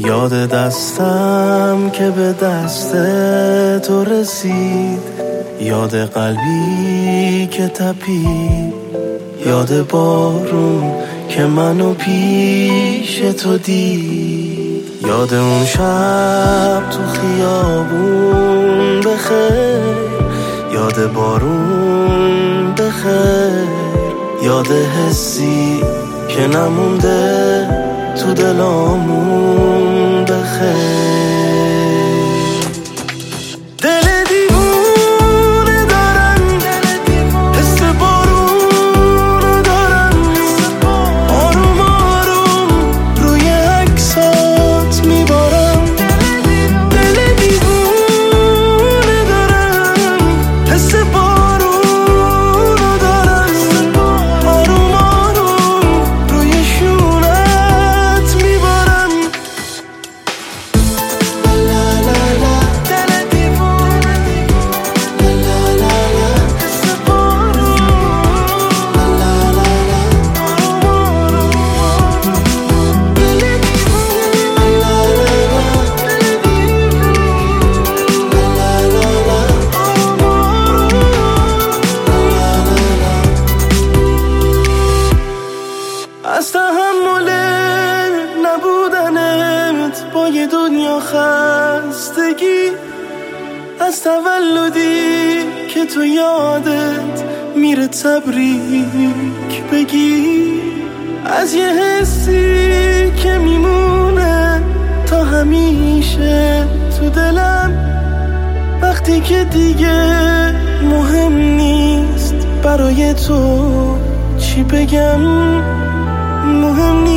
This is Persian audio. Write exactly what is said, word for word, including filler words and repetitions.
یاد دستم که به دست تو رسید، یاد قلبی که تپید، یاد بارون که منو پیش تو دید، یاد اون شب تو خیابون بخیر، یاد بارون بخیر، یاد حسی که نمونده تو دلامون بخیر. از تحمل نبودنت با یه دنیا خستگی، از تولدی که تو یادت میره تبریک بگی، از یه حسی که میمونه تا همیشه تو دلم، وقتی که دیگه مهم نیست برای تو چی بگم، مهم نیست